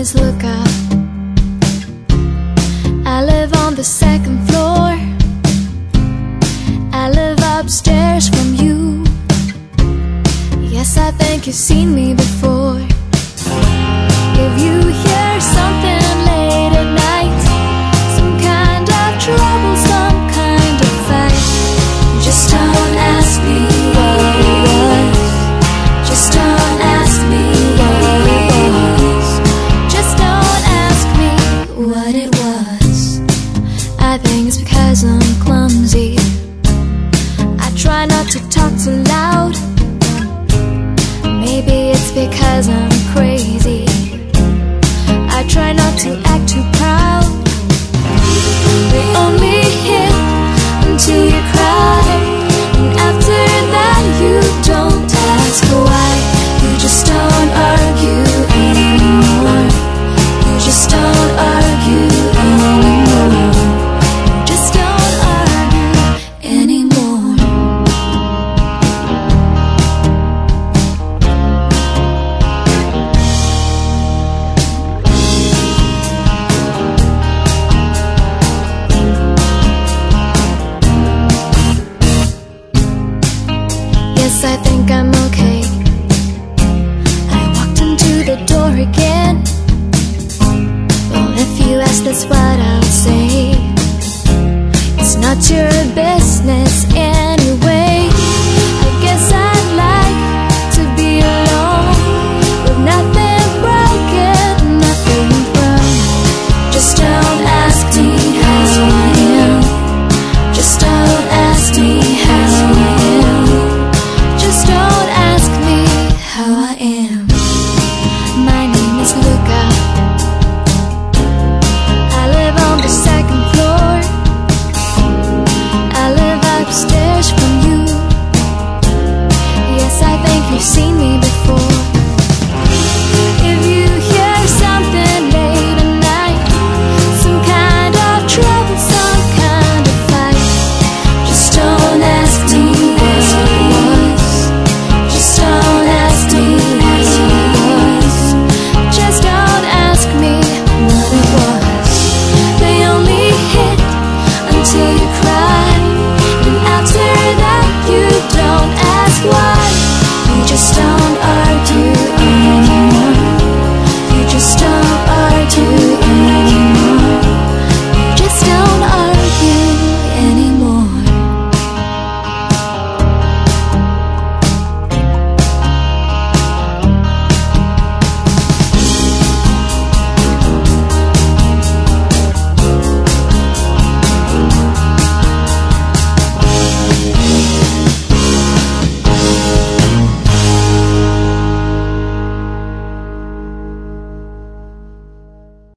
is look up. I live on the second floor. I live upstairs from you. Yes, I think you've seen me before. If you hear something late at night, some kind of trouble, some kind of fight, just don't ask me what it was. Just don't ask me what it was. Just don't ask me what it was. I think it's because I'm clumsy. I try not to talk too loud. Maybe it's because I'm crazy. I try not to act too proud. We only hit until you cry, and after that you don't ask why. You just don't argue anymore. You just don't argue anymore. You just don't argue anymore. Yes, I think I'm okay. I walked into the door again. Well, if you ask, that's what I'll say. It's not your business